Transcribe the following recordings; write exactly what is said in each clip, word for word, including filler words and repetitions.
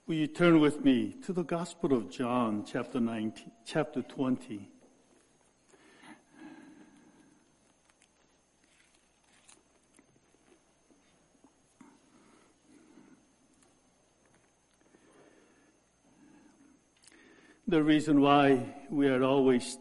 Will you turn with me to the Gospel of John, chapter nineteen, chapter twenty. The reason why we are always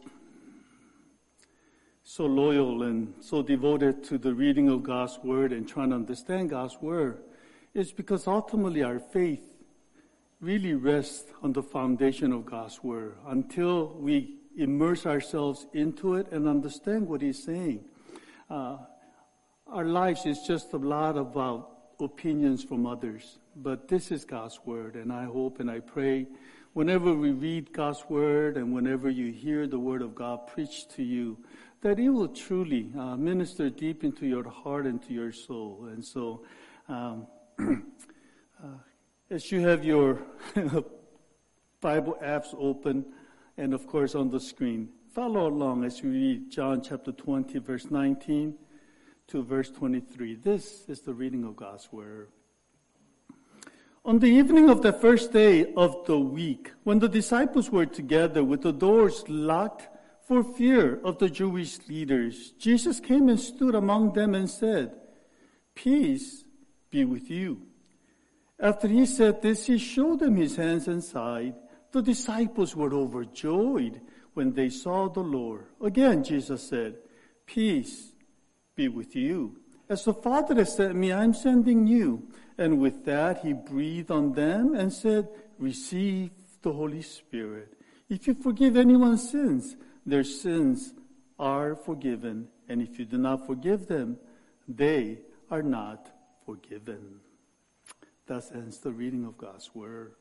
so loyal and so devoted to the reading of God's Word and trying to understand God's Word is because ultimately our faith really rests on the foundation of God's Word. Until we immerse ourselves into it and understand what He's saying, uh, our lives is just a lot about opinions from others. But this is God's Word, and I hope and I pray whenever we read God's Word and whenever you hear the Word of God preached to you, that it will truly uh, minister deep into your heart and to your soul. And so, um, uh, as you have your Bible apps open and of course on the screen, follow along as we read John chapter twenty, verse nineteen to verse twenty-three. This is the reading of God's Word. On the evening of the first day of the week, when the disciples were together with the doors locked for fear of the Jewish leaders, Jesus came and stood among them and said, "Peace be with you." After he said this, he showed them his hands and side. The disciples were overjoyed when they saw the Lord. Again, Jesus said, "Peace be with you. As the Father has sent me, I am sending you." And with that, he breathed on them and said, "Receive the Holy Spirit. If you forgive anyone's sins, their sins are forgiven. And if you do not forgive them, they are not forgiven." Thus ends the reading of God's Word.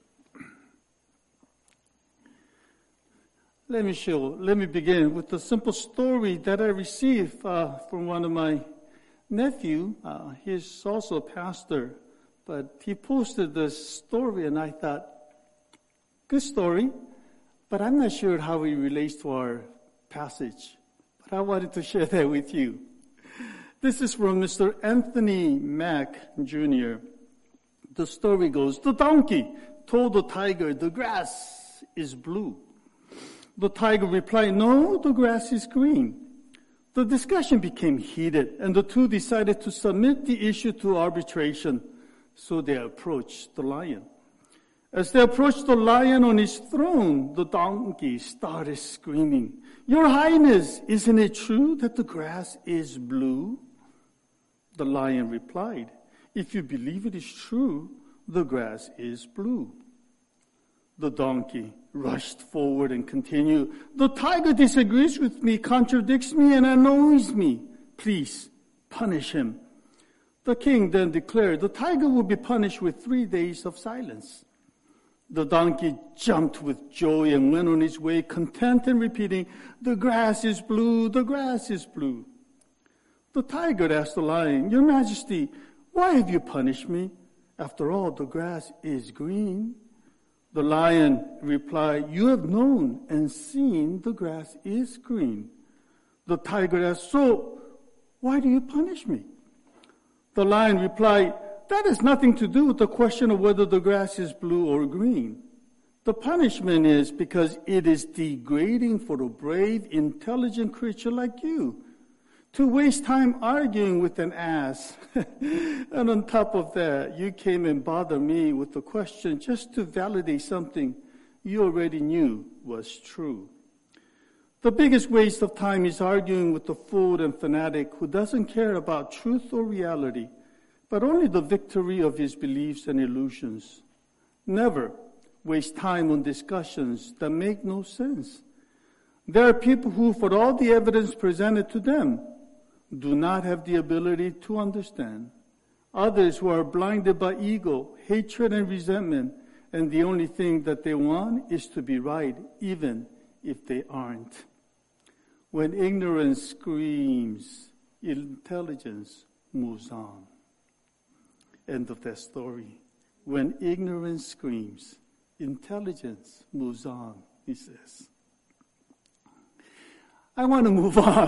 Let me show, let me begin with a simple story that I received uh, from one of my nephew. Uh, he's also a pastor, but he posted this story and I thought, good story, but I'm not sure how it relates to our passage. But I wanted to share that with you. This is from Mister Anthony Mack, Junior The story goes, the donkey told the tiger, "The grass is blue." The tiger replied, "No, the grass is green." The discussion became heated, and the two decided to submit the issue to arbitration. So they approached the lion. As they approached the lion on his throne, the donkey started screaming, "Your Highness, isn't it true that the grass is blue?" The lion replied, "If you believe it is true, the grass is blue." The donkey rushed forward and continued, "The tiger disagrees with me, contradicts me, and annoys me. Please punish him." The king then declared, "The tiger will be punished with three days of silence." The donkey jumped with joy and went on his way, content and repeating, "The grass is blue, the grass is blue." The tiger asked the lion, "Your Majesty, why have you punished me? After all, the grass is green." The lion replied, "You have known and seen the grass is green." The tiger asked, "So why do you punish me?" The lion replied, "That has nothing to do with the question of whether the grass is blue or green. The punishment is because it is degrading for a brave, intelligent creature like you to waste time arguing with an ass. And on top of that, you came and bothered me with the question just to validate something you already knew was true. The biggest waste of time is arguing with the fool and fanatic who doesn't care about truth or reality, but only the victory of his beliefs and illusions. Never waste time on discussions that make no sense. There are people who, for all the evidence presented to them, do not have the ability to understand. Others who are blinded by ego, hatred, and resentment, and the only thing that they want is to be right, even if they aren't. When ignorance screams, intelligence moves on. End of that story. When ignorance screams, intelligence moves on, he says. I want to move on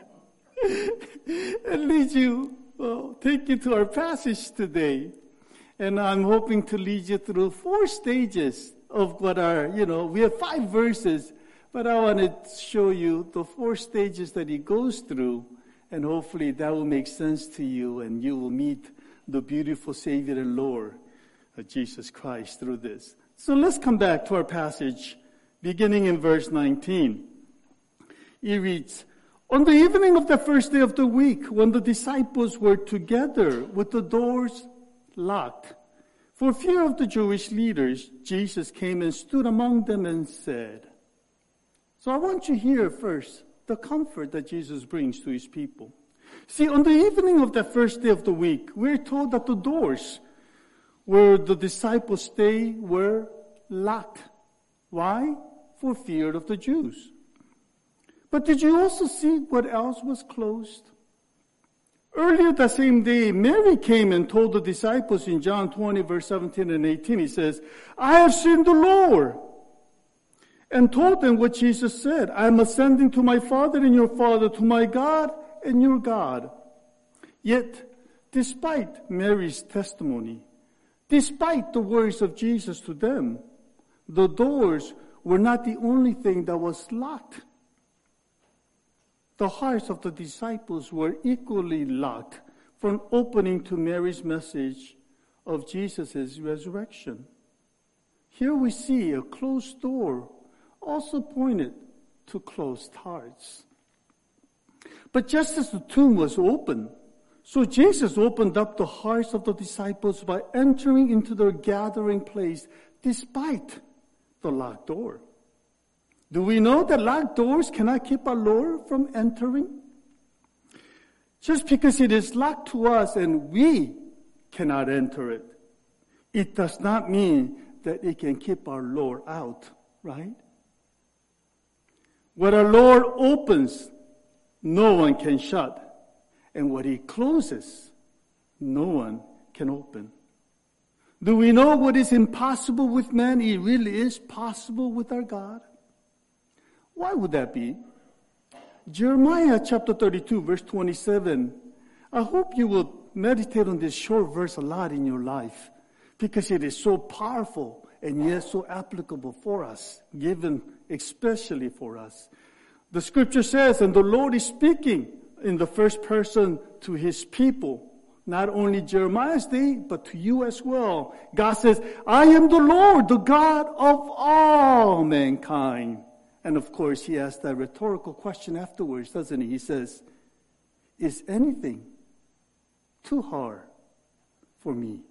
and lead you, well, take you to our passage today. And I'm hoping to lead you through four stages of what are, you know, we have five verses, but I want to show you the four stages that he goes through, and hopefully that will make sense to you, and you will meet the beautiful Savior and Lord, uh, Jesus Christ, through this. So let's come back to our passage, beginning in verse nineteen. He reads, "On the evening of the first day of the week, when the disciples were together with the doors locked, for fear of the Jewish leaders, Jesus came and stood among them and said," so I want you to hear first the comfort that Jesus brings to his people. See, on the evening of the first day of the week, we're told that the doors where the disciples stay were locked. Why? For fear of the Jews. But did you also see what else was closed? Earlier that same day, Mary came and told the disciples in John twenty, verse seventeen and eighteen, he says, "I have seen the Lord," and told them what Jesus said, "I am ascending to my Father and your Father, to my God and your God." Yet, despite Mary's testimony, despite the words of Jesus to them, the doors were not the only thing that was locked. The hearts of the disciples were equally locked from opening to Mary's message of Jesus' resurrection. Here we see a closed door also pointed to closed hearts. But just as the tomb was open, so Jesus opened up the hearts of the disciples by entering into their gathering place despite the locked door. Do we know that locked doors cannot keep our Lord from entering? Just because it is locked to us and we cannot enter it, it does not mean that it can keep our Lord out, right? What our Lord opens, no one can shut. And what he closes, no one can open. Do we know what is impossible with man, it really is possible with our God? Why would that be? Jeremiah chapter thirty-two, verse twenty-seven. I hope you will meditate on this short verse a lot in your life, because it is so powerful and yet so applicable for us, given especially for us. The scripture says, and the Lord is speaking in the first person to his people, not only Jeremiah's day, but to you as well. God says, "I am the Lord, the God of all mankind." And of course, he asks that rhetorical question afterwards, doesn't he? He says, "Is anything too hard for me?"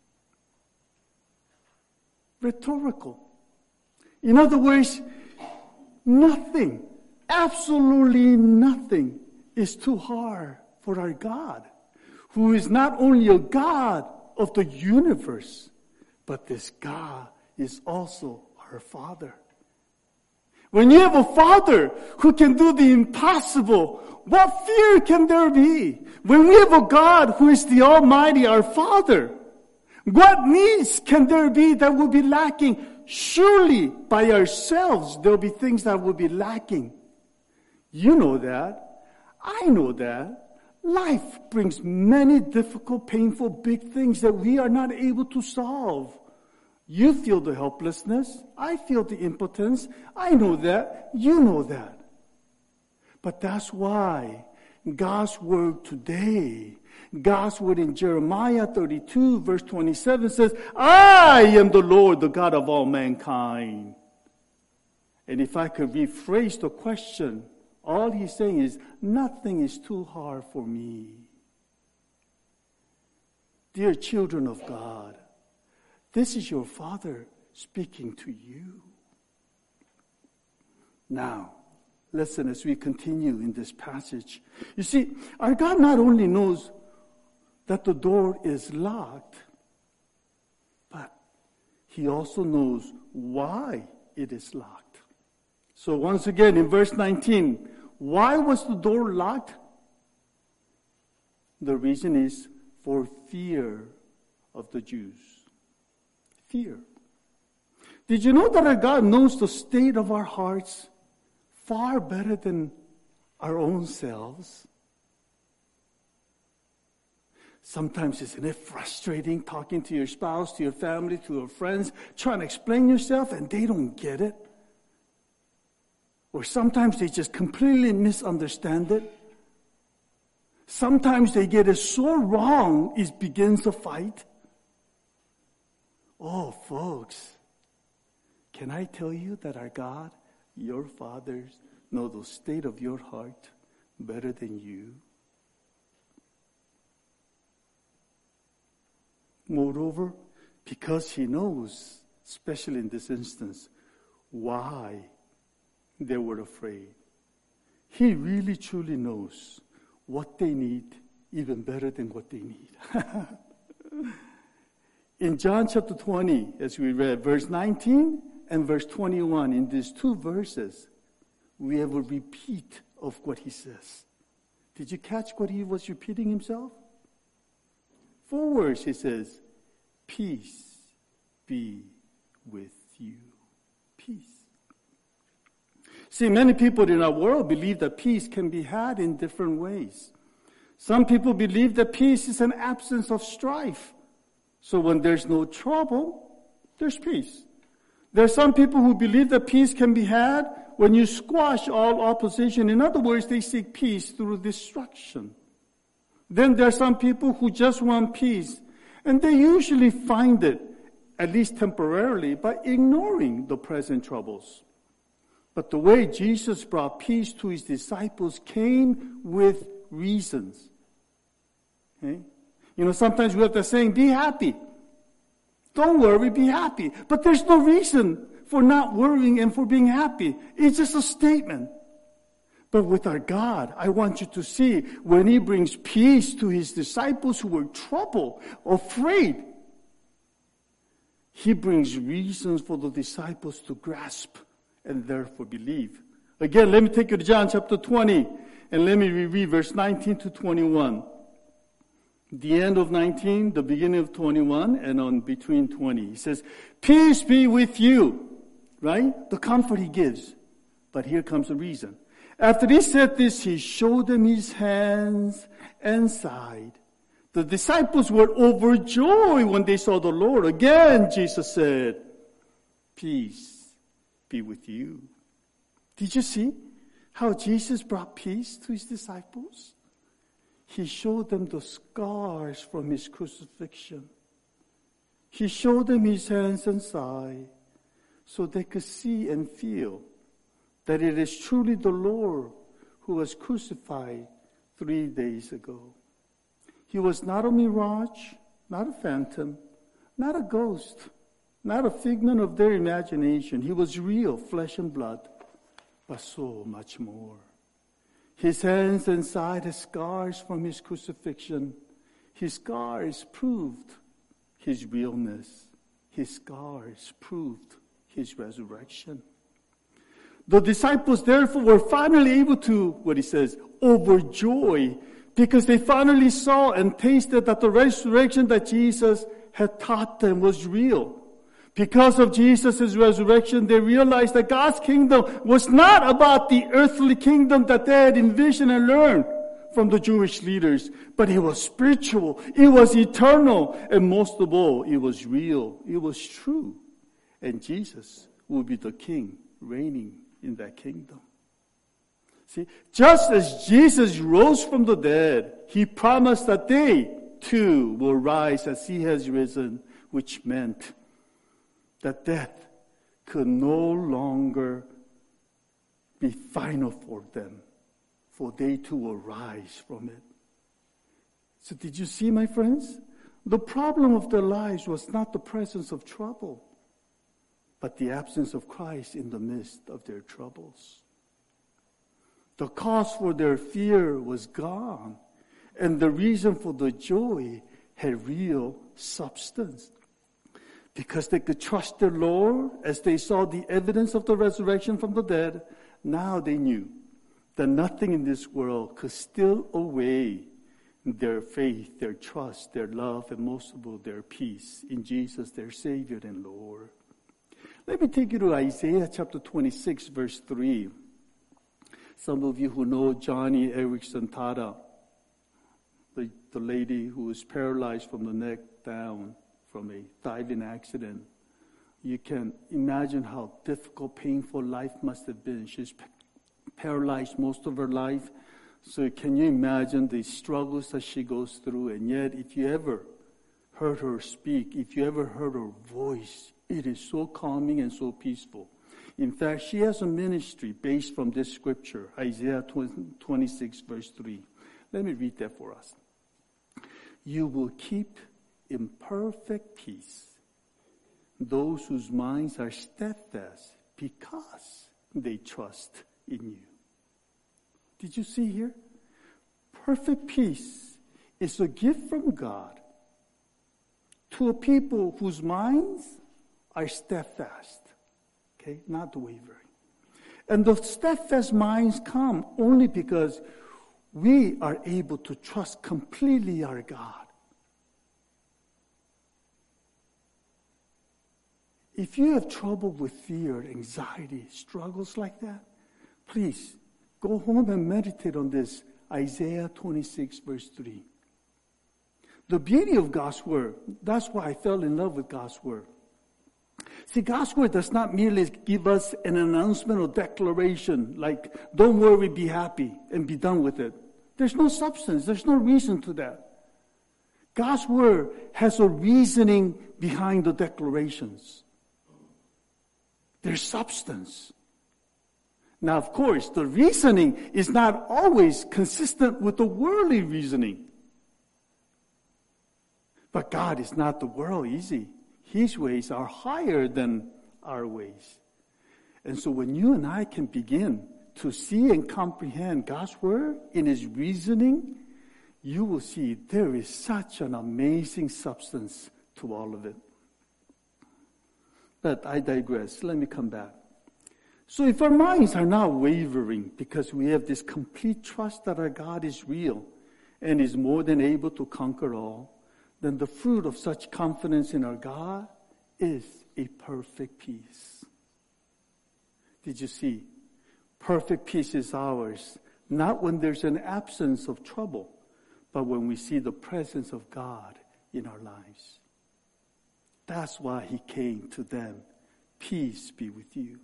Rhetorical. In other words, nothing, absolutely nothing is too hard for our God, who is not only a God of the universe, but this God is also our Father. When you have a Father who can do the impossible, what fear can there be? When we have a God who is the Almighty, our Father, what needs can there be that will be lacking? Surely by ourselves there will be things that will be lacking. You know that. I know that. Life brings many difficult, painful, big things that we are not able to solve. You feel the helplessness. I feel the impotence. I know that. You know that. But that's why God's word today, God's word in Jeremiah thirty-two, verse twenty-seven says, "I am the Lord, the God of all mankind." And if I could rephrase the question, all he's saying is, nothing is too hard for me. Dear children of God, this is your Father speaking to you. Now, listen as we continue in this passage. You see, our God not only knows that the door is locked, but he also knows why it is locked. So once again, in verse nineteen, why was the door locked? The reason is for fear of the Jews. Fear. Did you know that our God knows the state of our hearts far better than our own selves? Sometimes isn't it frustrating talking to your spouse, to your family, to your friends, trying to explain yourself and they don't get it? Or sometimes they just completely misunderstand it. Sometimes they get it so wrong, it begins a fight. Oh, folks, can I tell you that our God, your fathers, know the state of your heart better than you? Moreover, because he knows, especially in this instance, why they were afraid. He really truly knows what they need even better than what they need. In John chapter twenty, as we read, verse nineteen and verse twenty-one, in these two verses, we have a repeat of what he says. Did you catch what he was repeating himself? Four words, he says, peace be with you. Peace. See, many people in our world believe that peace can be had in different ways. Some people believe that peace is an absence of strife. So when there's no trouble, there's peace. There are some people who believe that peace can be had when you squash all opposition. In other words, they seek peace through destruction. Then there are some people who just want peace, and they usually find it, at least temporarily, by ignoring the present troubles. But the way Jesus brought peace to his disciples came with reasons. Okay? You know, sometimes we have the saying, be happy. Don't worry, be happy. But there's no reason for not worrying and for being happy. It's just a statement. But with our God, I want you to see when he brings peace to his disciples who were troubled, afraid, he brings reasons for the disciples to grasp and therefore believe. Again, let me take you to John chapter twenty and let me reread verse nineteen to twenty-one. The end of nineteen, the beginning of twenty-one, and on between twenty. He says, peace be with you. Right? The comfort he gives. But here comes the reason. After he said this, he showed them his hands and side. The disciples were overjoyed when they saw the Lord. Again, Jesus said, peace be with you. Did you see how Jesus brought peace to his disciples? He showed them the scars from his crucifixion. He showed them his hands and side so they could see and feel that it is truly the Lord who was crucified three days ago. He was not a mirage, not a phantom, not a ghost, not a figment of their imagination. He was real, flesh and blood, but so much more. His hands and side had scars from his crucifixion. His scars proved his realness. His scars proved his resurrection. The disciples, therefore, were finally able to, what he says, overjoy, because they finally saw and tasted that the resurrection that Jesus had taught them was real. Because of Jesus' resurrection, they realized that God's kingdom was not about the earthly kingdom that they had envisioned and learned from the Jewish leaders, but it was spiritual, it was eternal, and most of all, it was real, it was true. And Jesus will be the king reigning in that kingdom. See, just as Jesus rose from the dead, he promised that they too will rise as he has risen, which meant that death could no longer be final for them, for they too will rise from it. So did you see, my friends? The problem of their lives was not the presence of trouble, but the absence of Christ in the midst of their troubles. The cause for their fear was gone, and the reason for the joy had real substance. Because they could trust their Lord as they saw the evidence of the resurrection from the dead, now they knew that nothing in this world could steal away their faith, their trust, their love, and most of all, their peace in Jesus, their Savior and Lord. Let me take you to Isaiah chapter twenty-six, verse three. Some of you who know Johnny Erickson Tata, the, the lady who was paralyzed from the neck down from a diving accident. You can imagine how difficult, painful life must have been. She's p- paralyzed most of her life. So can you imagine the struggles that she goes through? And yet, if you ever heard her speak, if you ever heard her voice, it is so calming and so peaceful. In fact, she has a ministry based from this scripture, Isaiah twenty-six, verse three. Let me read that for us. You will keep in perfect peace those whose minds are steadfast because they trust in you. Did you see here? Perfect peace is a gift from God to a people whose minds are steadfast, okay, not wavering. And the steadfast minds come only because we are able to trust completely our God. If you have trouble with fear, anxiety, struggles like that, please go home and meditate on this, Isaiah twenty-six, verse three. The beauty of God's Word, that's why I fell in love with God's Word. See, God's Word does not merely give us an announcement or declaration like, don't worry, be happy, and be done with it. There's no substance, there's no reason to that. God's Word has a reasoning behind the declarations. There's substance. Now, of course, the reasoning is not always consistent with the worldly reasoning. But God is not the world, easy. His ways are higher than our ways. And so when you and I can begin to see and comprehend God's Word in His reasoning, you will see there is such an amazing substance to all of it. But I digress. Let me come back. So if our minds are not wavering because we have this complete trust that our God is real and is more than able to conquer all, then the fruit of such confidence in our God is a perfect peace. Did you see? Perfect peace is ours, not when there's an absence of trouble, but when we see the presence of God in our lives. That's why He came to them. Peace be with you.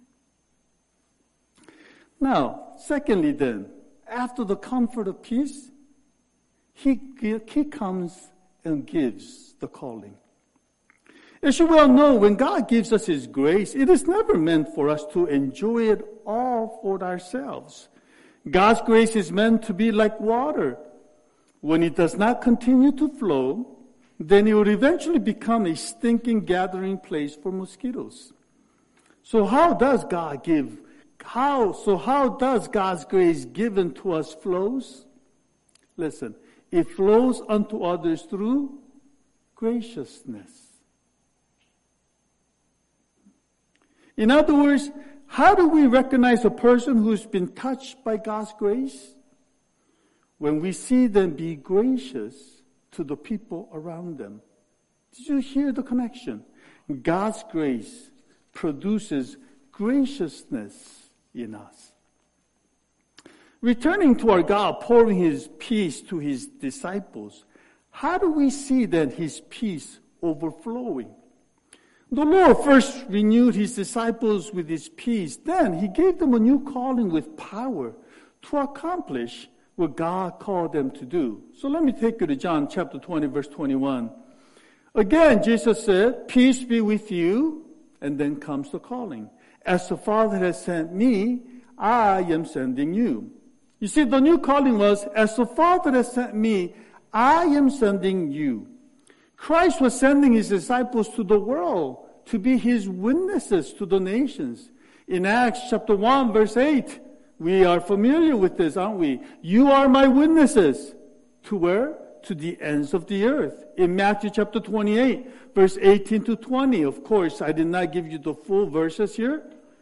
Now, secondly then, after the comfort of peace, He, he comes and gives the calling. As you well know, when God gives us His grace, it is never meant for us to enjoy it all for ourselves. God's grace is meant to be like water. When it does not continue to flow, then it will eventually become a stinking gathering place for mosquitoes. So how does God give? How? So how does God's grace given to us flows? Listen, it flows unto others through graciousness. In other words, how do we recognize a person who's been touched by God's grace? When we see them be gracious to the people around them. Did you hear the connection? God's grace produces graciousness in us. Returning to our God, pouring His peace to His disciples, how do we see then His peace overflowing? The Lord first renewed His disciples with His peace. Then He gave them a new calling with power to accomplish what God called them to do. So let me take you to John chapter twenty, verse twenty-one. Again, Jesus said, peace be with you, and then comes the calling. As the Father has sent me, I am sending you. You see, the new calling was, as the Father has sent me, I am sending you. Christ was sending His disciples to the world to be His witnesses to the nations. In Acts chapter one, verse eight, we are familiar with this, aren't we? You are my witnesses. To where? To the ends of the earth. In Matthew chapter twenty-eight, verse eighteen to twenty. Of course, I did not give you the full verses here.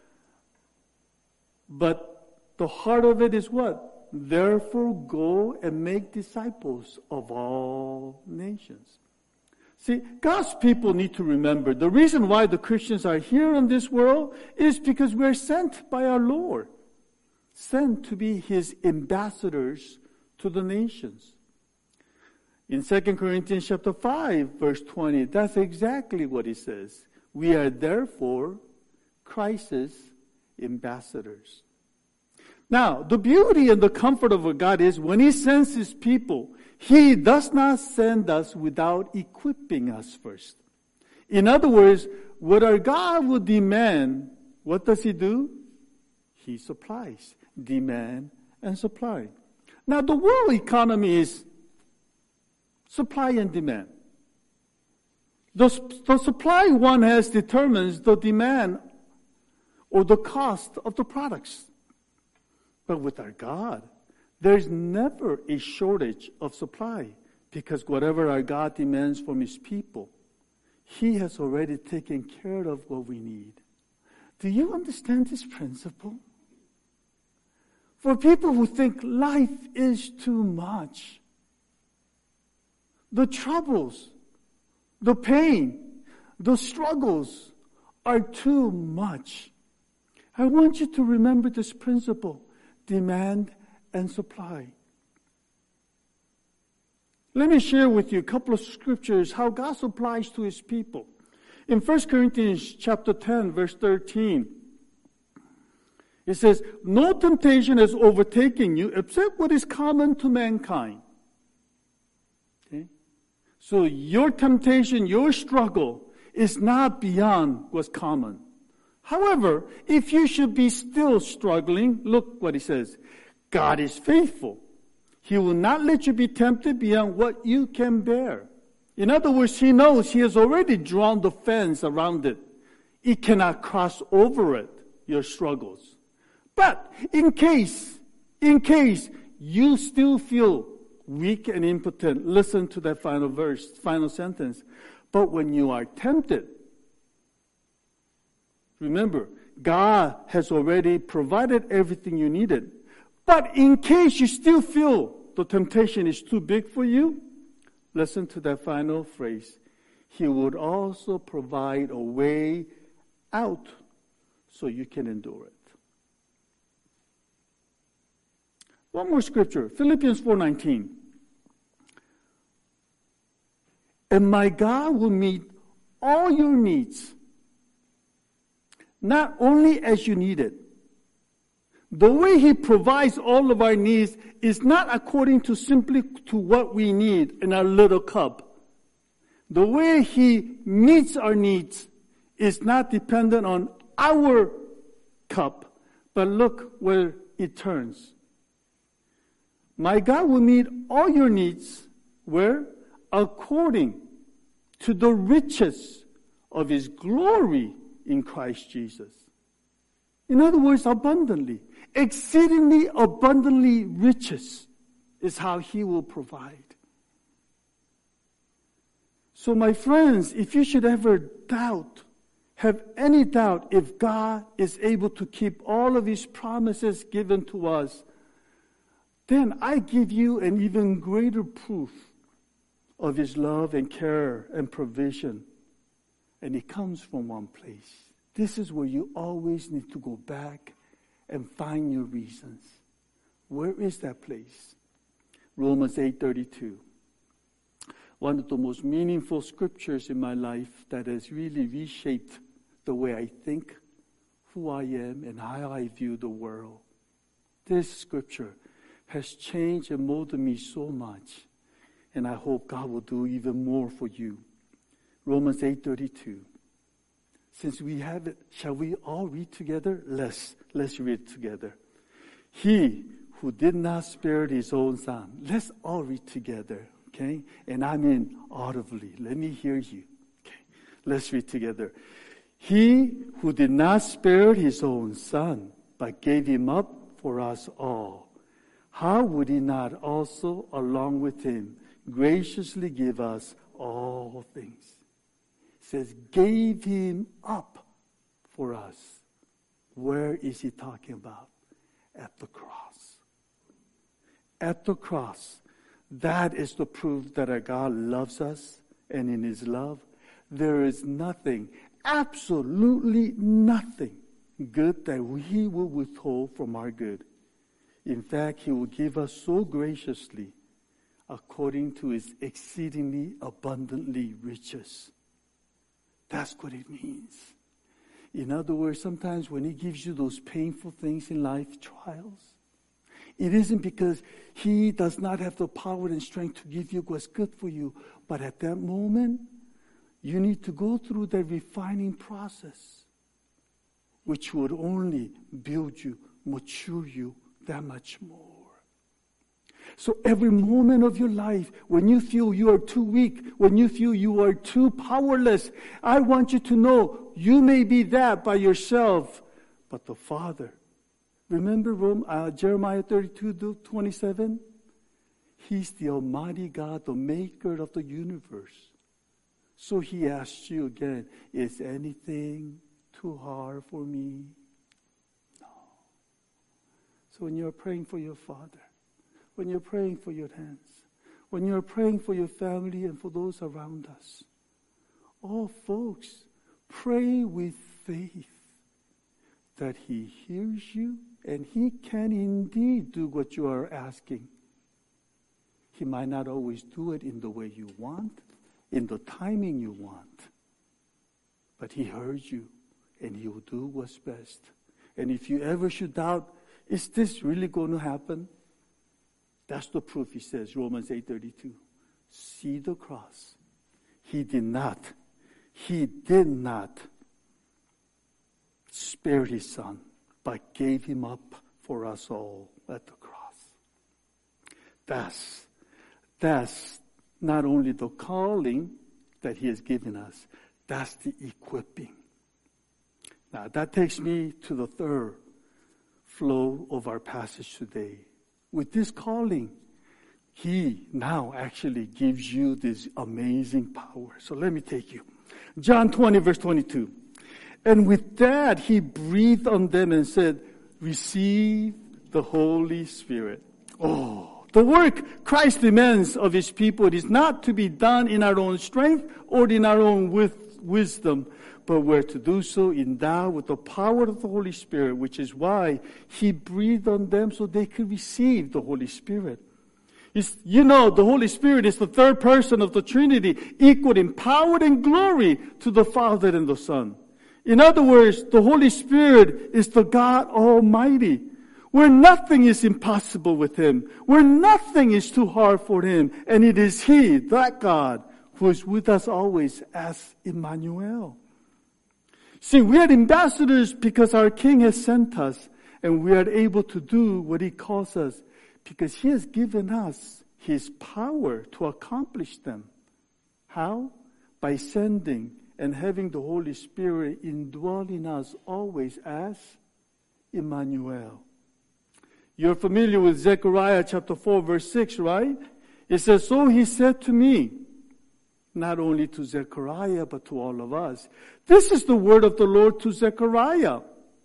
But the heart of it is what? Therefore go and make disciples of all nations. See, God's people need to remember the reason why the Christians are here in this world is because we're sent by our Lord. Sent to be His ambassadors to the nations. In Second Corinthians chapter five, verse twenty, that's exactly what he says. We are therefore Christ's ambassadors. Now, the beauty and the comfort of God is when he sends his people, he does not send us without equipping us first. In other words, what our God would demand, what does he do? He supplies. Demand and supply. Now, the world economy is supply and demand. The, the supply one has determines the demand or the cost of the products. But with our God, there's never a shortage of supply because whatever our God demands from his people, he has already taken care of what we need. Do you understand this principle? For people who think life is too much, the troubles, the pain, the struggles are too much. I want you to remember this principle, demand and supply. Let me share with you a couple of scriptures how God supplies to his people. In First Corinthians chapter ten, verse thirteen, it says, no temptation has overtaken you except what is common to mankind. Okay? So your temptation, your struggle is not beyond what's common. However, if you should be still struggling, look what he says. God is faithful. He will not let you be tempted beyond what you can bear. In other words, he knows he has already drawn the fence around it. It cannot cross over it, your struggles. But in case, in case you still feel weak and impotent, listen to that final verse, final sentence. But when you are tempted, remember, God has already provided everything you needed. But in case you still feel the temptation is too big for you, listen to that final phrase. He would also provide a way out so you can endure it. One more scripture, Philippians four nineteen. And my God will meet all your needs, not only as you need it. The way he provides all of our needs is not according to simply to what we need in our little cup. The way he meets our needs is not dependent on our cup, but look where it turns. My God will meet all your needs, where? According to the riches of his glory in Christ Jesus. In other words, abundantly, exceedingly abundantly riches is how he will provide. So my friends, if you should ever doubt, have any doubt if God is able to keep all of his promises given to us, then I give you an even greater proof of his love and care and provision. And it comes from one place. This is where you always need to go back and find your reasons. Where is that place? Romans eight thirty-two. One of the most meaningful scriptures in my life that has really reshaped the way I think, who I am, and how I view the world. This scripture has changed and molded me so much. And I hope God will do even more for you. Romans eight thirty-two. Since we have it, shall we all read together? Let's, let's read together. He who did not spare his own son. Let's all read together, okay? And I mean audibly. Let me hear you. Okay, let's read together. He who did not spare his own son, but gave him up for us all, how would he not also, along with him, graciously give us all things? It says, gave him up for us. Where is he talking about? At the cross. At the cross. That is the proof that our God loves us, and in his love, there is nothing, absolutely nothing good that he will withhold from our good. In fact, he will give us so graciously according to his exceedingly abundantly riches. That's what it means. In other words, sometimes when he gives you those painful things in life, trials, it isn't because he does not have the power and strength to give you what's good for you. But at that moment, you need to go through that refining process, which would only build you, mature you that much more. So every moment of your life, when you feel you are too weak, when you feel you are too powerless, I want you to know you may be that by yourself, but the Father. Remember Rome, uh, Jeremiah thirty-two twenty-seven? He's the Almighty God, the maker of the universe. So he asks you again, is anything too hard for me? No. So when you're praying for your Father, when you're praying for your hands, when you're praying for your family and for those around us, oh folks, pray with faith that he hears you and he can indeed do what you are asking. He might not always do it in the way you want, in the timing you want, but he heard you and he will do what's best. And if you ever should doubt, is this really going to happen? That's the proof, he says, Romans eight thirty-two. See the cross. He did not, he did not spare his son, but gave him up for us all at the cross. That's, that's not only the calling that he has given us, that's the equipping. Now that takes me to the third flow of our passage today. With this calling, he now actually gives you this amazing power. So let me take you. John twenty, verse twenty-two. And with that, he breathed on them and said, receive the Holy Spirit. Oh, the work Christ demands of his people is not to be done in our own strength or in our own with wisdom, but we're to do so endowed with the power of the Holy Spirit, which is why he breathed on them so they could receive the Holy Spirit. It's, you know, the Holy Spirit is the third person of the Trinity, equal in power and glory to the Father and the Son. In other words, the Holy Spirit is the God Almighty, where nothing is impossible with him, where nothing is too hard for him, and it is he, that God, who is with us always as Emmanuel. See, we are ambassadors because our King has sent us, and we are able to do what he calls us because he has given us his power to accomplish them. How? By sending and having the Holy Spirit indwelling us always as Emmanuel. You're familiar with Zechariah chapter four, verse six, right? It says, so he said to me, not only to Zechariah, but to all of us. This is the word of the Lord to Zechariah.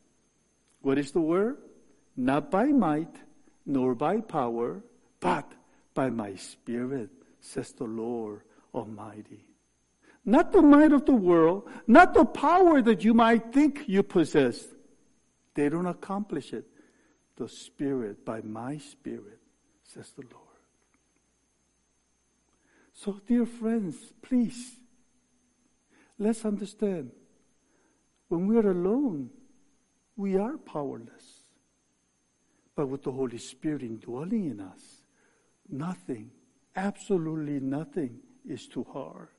What is the word? Not by might, nor by power, but by my Spirit, says the Lord Almighty. Not the might of the world, not the power that you might think you possess. They don't accomplish it. The Spirit, by my Spirit, says the Lord. So, dear friends, please, let's understand, when we are alone, we are powerless. But with the Holy Spirit indwelling in us, nothing, absolutely nothing is too hard.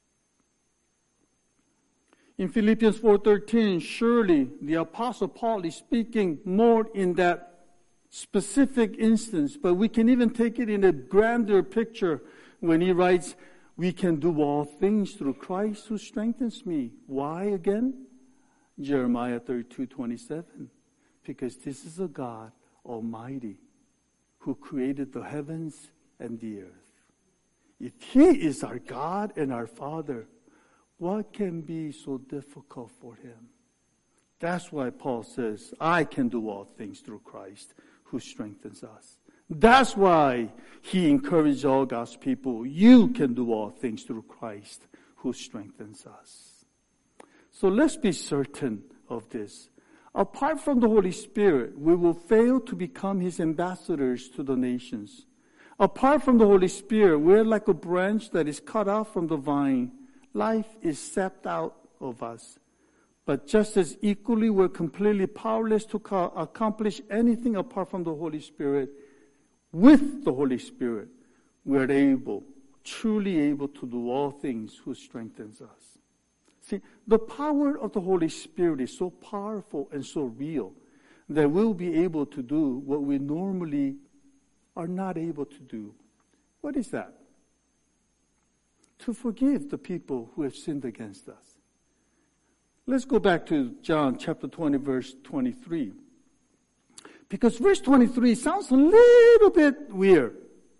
In Philippians four thirteen, surely the Apostle Paul is speaking more in that specific instance, but we can even take it in a grander picture when he writes, we can do all things through Christ who strengthens me. Why again? Jeremiah thirty-two twenty-seven. Because this is a God Almighty who created the heavens and the earth. If he is our God and our Father, what can be so difficult for him? That's why Paul says, I can do all things through Christ who strengthens us. That's why he encouraged all God's people. You can do all things through Christ who strengthens us. So let's be certain of this. Apart from the Holy Spirit, we will fail to become his ambassadors to the nations. Apart from the Holy Spirit, we're like a branch that is cut off from the vine. Life is sapped out of us. But just as equally, we're completely powerless to co- accomplish anything apart from the Holy Spirit. With the Holy Spirit, we're able, truly able to do all things who strengthens us. See, the power of the Holy Spirit is so powerful and so real that we'll be able to do what we normally are not able to do. What is that? To forgive the people who have sinned against us. Let's go back to John chapter twenty, verse twenty-three. Because verse twenty-three sounds a little bit weird.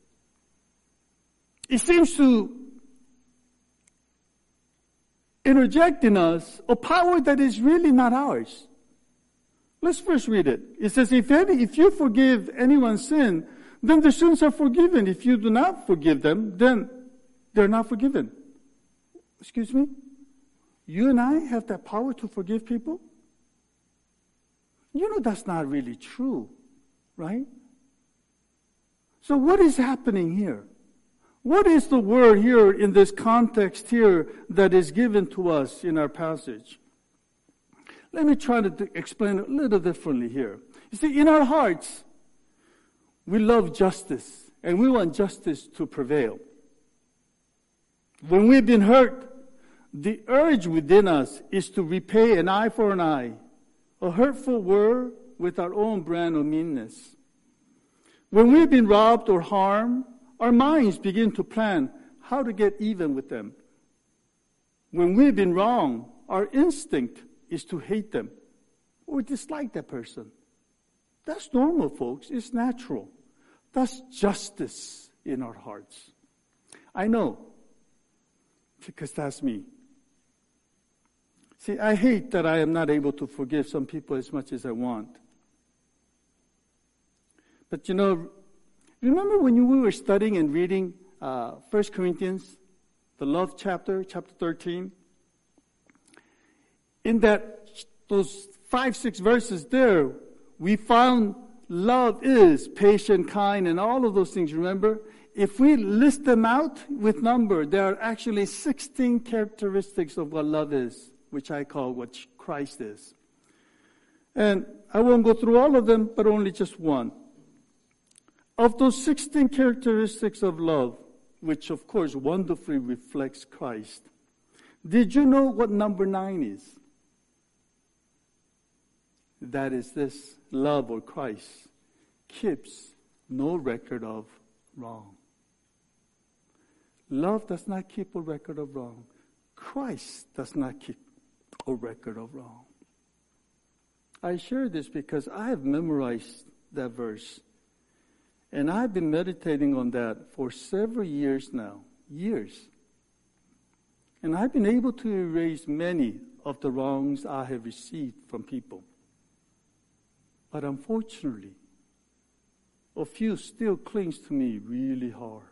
It seems to interject in us a power that is really not ours. Let's first read it. It says, if any, if you forgive anyone's sin, then their sins are forgiven. If you do not forgive them, then they're not forgiven. Excuse me? You and I have that power to forgive people? You know that's not really true, right? So what is happening here? What is the word here in this context here that is given to us in our passage? Let me try to explain it a little differently here. You see, in our hearts, we love justice, and we want justice to prevail. When we've been hurt, the urge within us is to repay an eye for an eye, a hurtful word with our own brand of meanness. When we've been robbed or harmed, our minds begin to plan how to get even with them. When we've been wrong, our instinct is to hate them or dislike that person. That's normal, folks. It's natural. That's justice in our hearts. I know, because that's me. See, I hate that I am not able to forgive some people as much as I want. But you know, remember when you, we were studying and reading uh, First Corinthians, the love chapter, chapter thirteen? In that, those five, six verses there, we found love is patient, kind, and all of those things, remember? If we list them out with number, there are actually sixteen characteristics of what love is, which I call what Christ is. And I won't go through all of them, but only just one. Of those sixteen characteristics of love, which of course wonderfully reflects Christ, did you know what number nine is? That is this: love, or Christ, keeps no record of wrong. Love does not keep a record of wrong. Christ does not keep a record of wrong. I share this because I have memorized that verse. And I've been meditating on that for several years now. Years. And I've been able to erase many of the wrongs I have received from people. But unfortunately, a few still clings to me really hard.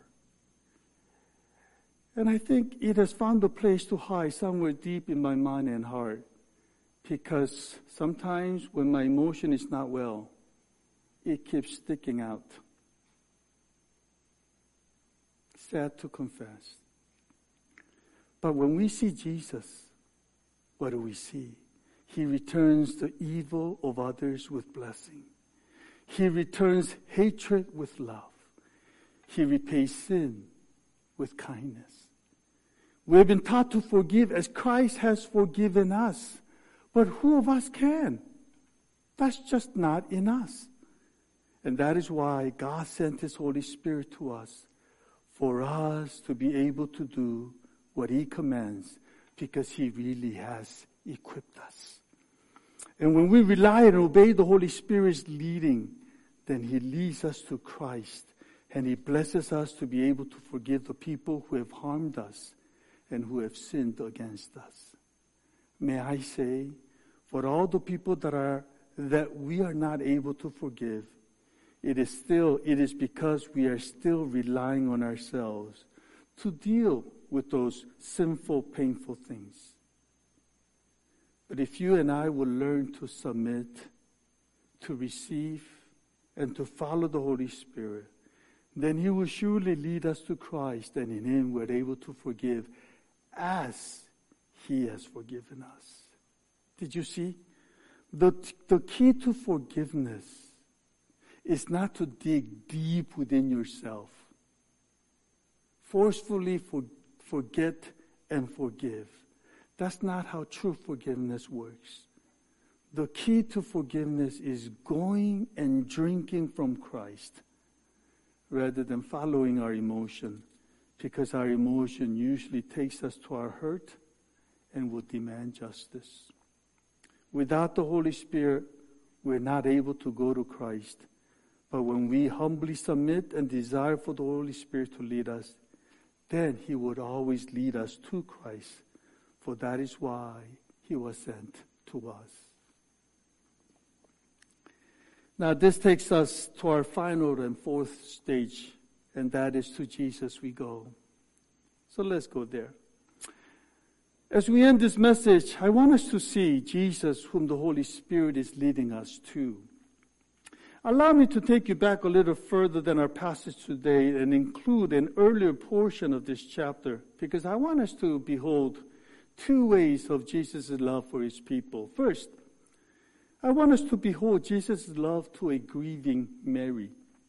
And I think it has found a place to hide somewhere deep in my mind and heart. Because sometimes when my emotion is not well, it keeps sticking out. Sad to confess. But when we see Jesus, what do we see? He returns the evil of others with blessing. He returns hatred with love. He repays sin with kindness. We have been taught to forgive as Christ has forgiven us. But who of us can? That's just not in us. And that is why God sent His Holy Spirit to us, for us to be able to do what He commands, because He really has equipped us. And when we rely and obey the Holy Spirit's leading, then He leads us to Christ, and He blesses us to be able to forgive the people who have harmed us and who have sinned against us. May I say, for all the people that are that we are not able to forgive, it is still it is because we are still relying on ourselves to deal with those sinful, painful things. But if you and I will learn to submit, to receive, and to follow the Holy Spirit, then He will surely lead us to Christ, and in Him we're able to forgive as He has forgiven us. Did you see? The, the key to forgiveness is not to dig deep within yourself. Forcefully for, forget and forgive. That's not how true forgiveness works. The key to forgiveness is going and drinking from Christ rather than following our emotion, because our emotion usually takes us to our hurt and will demand justice. Without the Holy Spirit, we're not able to go to Christ. But when we humbly submit and desire for the Holy Spirit to lead us, then He would always lead us to Christ, for that is why He was sent to us. Now this takes us to our final and fourth stage, and that is to Jesus we go. So let's go there. As we end this message, I want us to see Jesus whom the Holy Spirit is leading us to. Allow me to take you back a little further than our passage today and include an earlier portion of this chapter, because I want us to behold two ways of Jesus' love for His people. First, I want us to behold Jesus' love to a grieving Mary.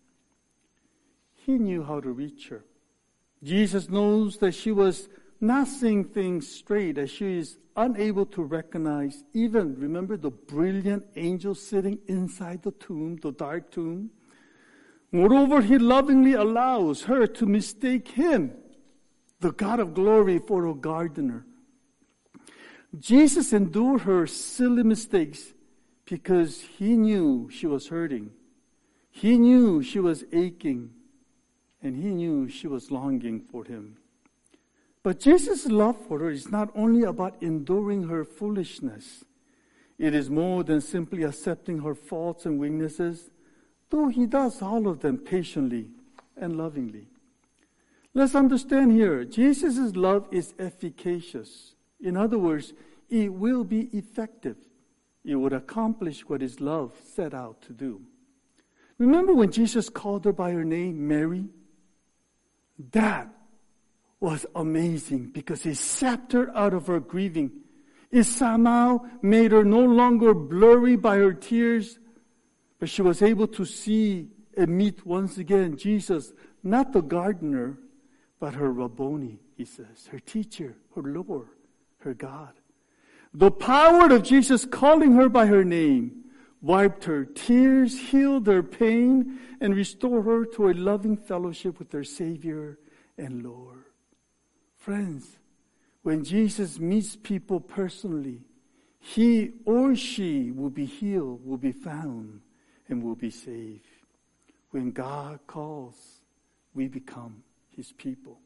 He knew how to reach her. Jesus knows that she was not seeing things straight, as she is unable to recognize even, remember, the brilliant angel sitting inside the tomb, the dark tomb. Moreover, He lovingly allows her to mistake Him, the God of glory, for a gardener. Jesus endured her silly mistakes because He knew she was hurting. He knew she was aching, and He knew she was longing for Him. But Jesus' love for her is not only about enduring her foolishness. It is more than simply accepting her faults and weaknesses, though He does all of them patiently and lovingly. Let's understand here, Jesus' love is efficacious. In other words, it will be effective. It would accomplish what His love set out to do. Remember when Jesus called her by her name, Mary? That was amazing, because it sapped her out of her grieving. It somehow made her no longer blurry by her tears, but she was able to see and meet once again Jesus, not the gardener, but her Rabboni, he says, her teacher, her Lord, her God. The power of Jesus calling her by her name wiped her tears, healed her pain, and restored her to a loving fellowship with her Savior and Lord. Friends, when Jesus meets people personally, he or she will be healed, will be found, and will be saved. When God calls, we become His people.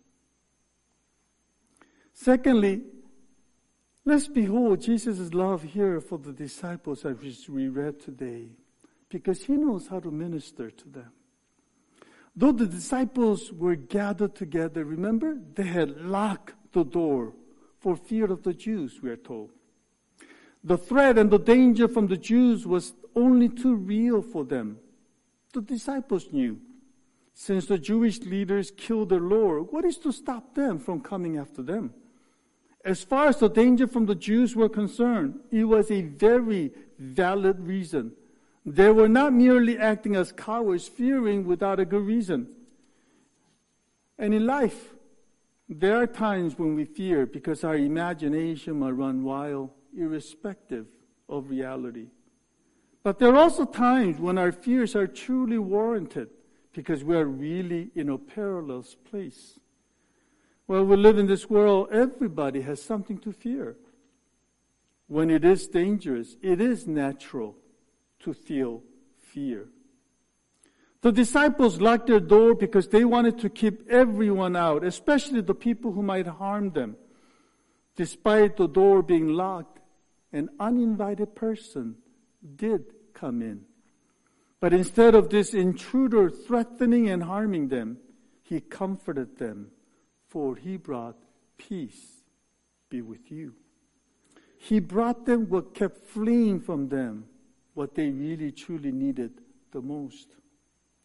Secondly, let's behold Jesus' love here for the disciples as we read today, because He knows how to minister to them. Though the disciples were gathered together, remember, they had locked the door for fear of the Jews, we are told. The threat and the danger from the Jews was only too real for them. The disciples knew. Since the Jewish leaders killed their Lord, what is to stop them from coming after them? As far as the danger from the Jews were concerned, it was a very valid reason. They were not merely acting as cowards, fearing without a good reason. And in life, there are times when we fear because our imagination might run wild, irrespective of reality. But there are also times when our fears are truly warranted because we are really in a perilous place. Well, we live in this world, everybody has something to fear. When it is dangerous, it is natural to feel fear. The disciples locked their door because they wanted to keep everyone out, especially the people who might harm them. Despite the door being locked, an uninvited person did come in. But instead of this intruder threatening and harming them, He comforted them, for He brought peace be with you. He brought them what kept fleeing from them, what they really truly needed the most.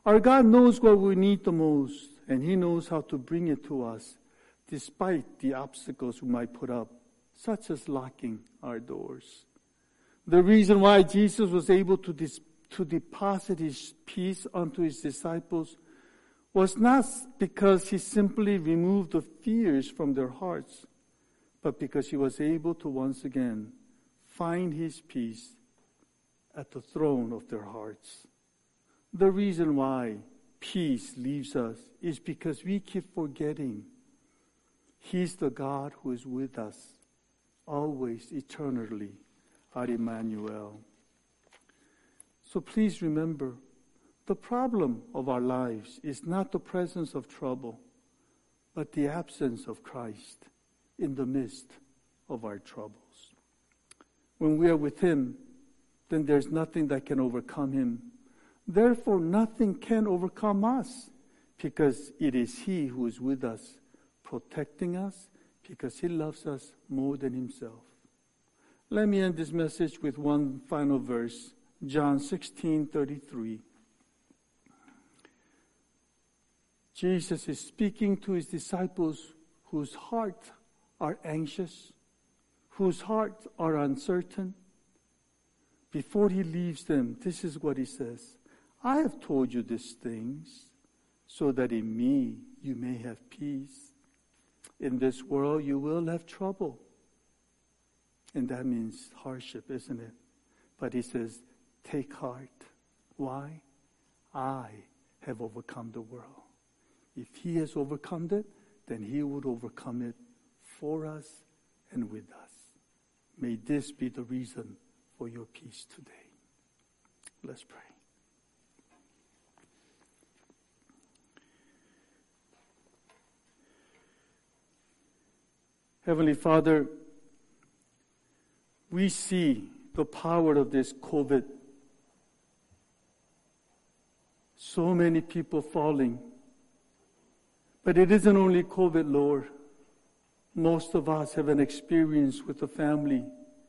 Our God knows what we need the most, and He knows how to bring it to us, despite the obstacles we might put up, such as locking our doors. The reason why Jesus was able to, dis- to deposit His peace onto His disciples was not because He simply removed the fears from their hearts, but because He was able to once again find His peace at the throne of their hearts. The reason why peace leaves us is because we keep forgetting He's the God who is with us, always, eternally, our Emmanuel. So please remember, the problem of our lives is not the presence of trouble, but the absence of Christ in the midst of our troubles. When we are with Him, then there's nothing that can overcome Him. Therefore, nothing can overcome us, because it is He who is with us, protecting us, because He loves us more than Himself. Let me end this message with one final verse, John sixteen thirty-three. Jesus is speaking to His disciples whose hearts are anxious, whose hearts are uncertain. Before He leaves them, this is what He says: I have told you these things so that in me you may have peace. In this world you will have trouble. And that means hardship, isn't it? But He says, take heart. Why? I have overcome the world. If He has overcome it, then He would overcome it for us and with us. May this be the reason for your peace today. Let's pray. Heavenly Father, we see the power of this COVID. So many people falling. But it isn't only COVID, Lord. Most of us have an experience with a family.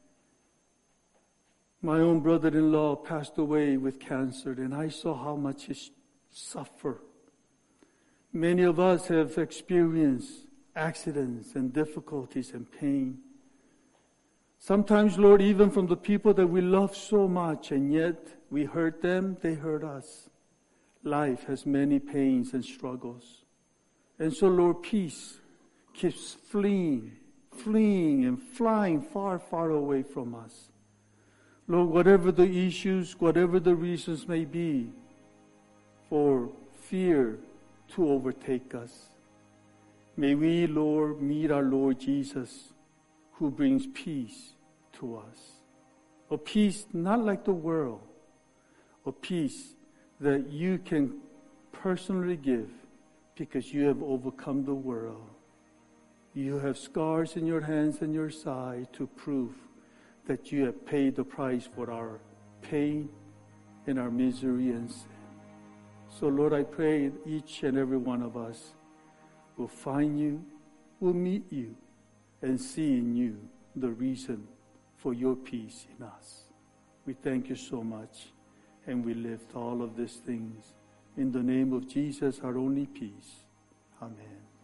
My own brother-in-law passed away with cancer, and I saw how much he suffered. Many of us have experienced accidents and difficulties and pain. Sometimes, Lord, even from the people that we love so much, and yet we hurt them, they hurt us. Life has many pains and struggles. And so, Lord, peace keeps fleeing, fleeing and flying far, far away from us. Lord, whatever the issues, whatever the reasons may be for fear to overtake us, may we, Lord, meet our Lord Jesus, who brings peace to us. A peace not like the world, a peace that you can personally give because you have overcome the world. You have scars in your hands and your side to prove that you have paid the price for our pain and our misery and sin. So, Lord, I pray each and every one of us will find you, will meet you, and see in you the reason for your peace in us. We thank you so much, and we lift all of these things in the name of Jesus, our only peace. Amen.